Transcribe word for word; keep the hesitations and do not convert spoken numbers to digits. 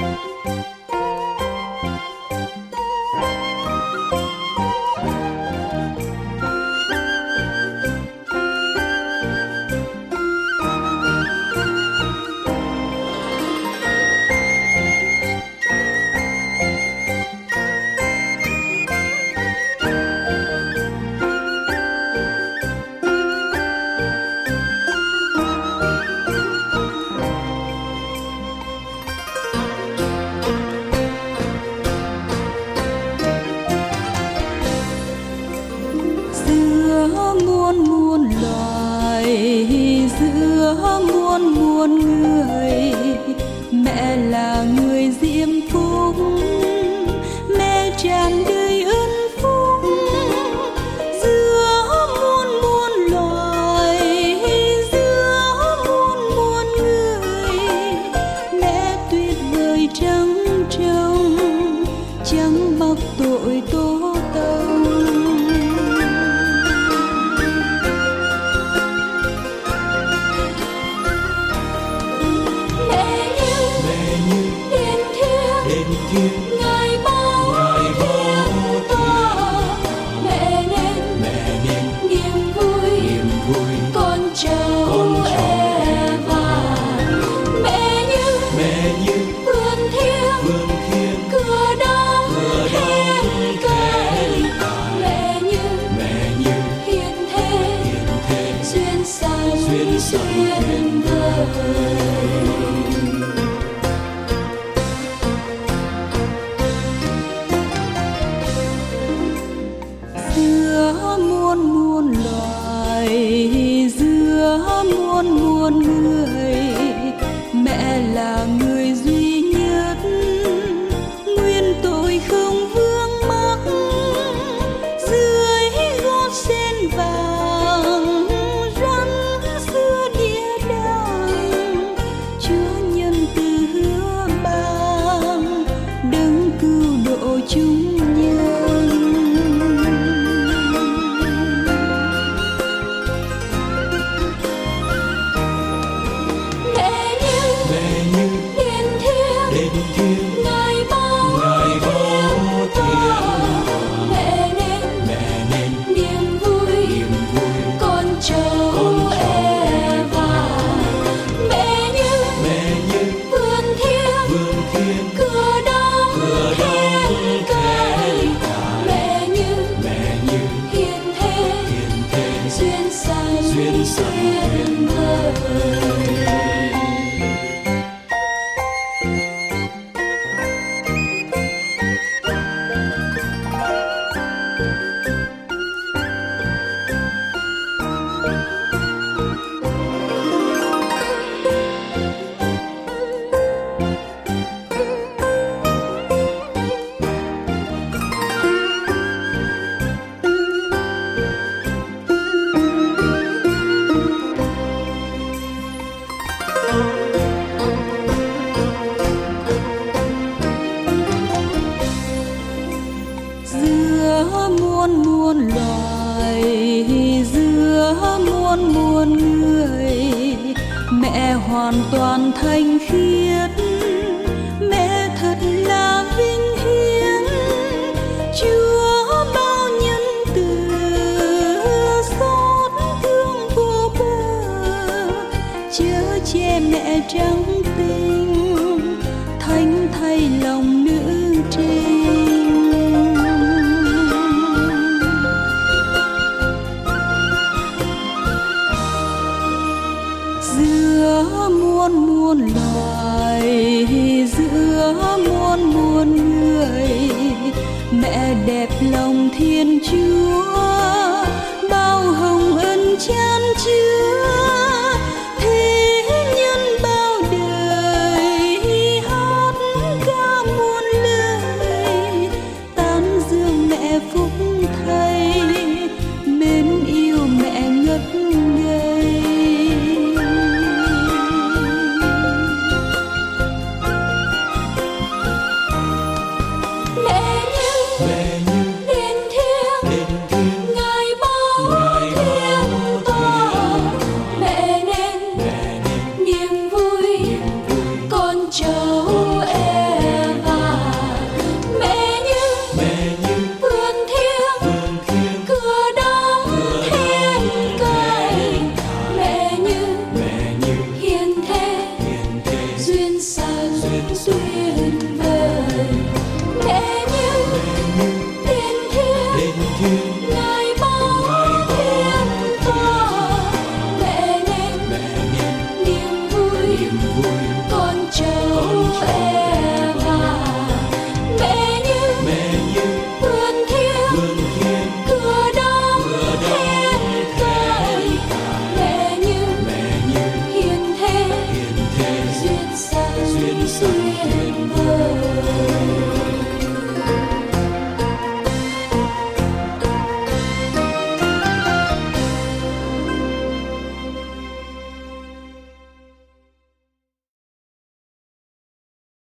Giữa muôn muôn loài, giữa muôn muôn người, mẹ là người diễm phúc, mẹ tràn đầy ơn phúc. Giữa muôn muôn loài, giữa muôn muôn người, mẹ tuyệt vời trắng trong, trắng bọc tội tố tông. Ngài bao thiên tỏa, mẹ nên niềm vui con cháu Eva. Mẹ như vườn thiên cửa đóng then cài, mẹ như hiền thế duyên san duyên vời. Giữa muôn muôn loài, giữa muôn muôn người, mẹ là người duy nhất, nguyên tội không vương mắc. Dưới gót sen vàng rắn xưa địa đàng, Chúa nhân từ hứa ban đấng cứu độ chúng nhân. Ngài bao thiên tỏa, mẹ nên niềm vui con cháu Eva. Mẹ như vườn thiên cửa đóng then cài, mẹ như hiền thế duyên san duyên vời. Giữa muôn muôn loài, giữa muôn muôn người, mẹ hoàn toàn thanh khiết, mẹ thật là vinh hiển. Chúa bao nhân từ, xót thương vô bờ, chở che mẹ trắng tinh, thánh thay lòng nữ trinh. Giữa muôn muôn loài, giữa muôn muôn người, mẹ đẹp lòng Thiên Chúa, bao hồng ân chan chứa. Thế nhân bao đời hát ca muôn lời, tán dương mẹ phúc thay, mến yêu mẹ ngất ngây. Mẹ như đến thiên niềm vui con cháu con cháu Eva. Mẹ như mẹ như vườn thiên vườn thiên cửa đóng cửa đóng then cài. Mẹ như mẹ như hiền thế hiền thế duyên dáng duyên dáng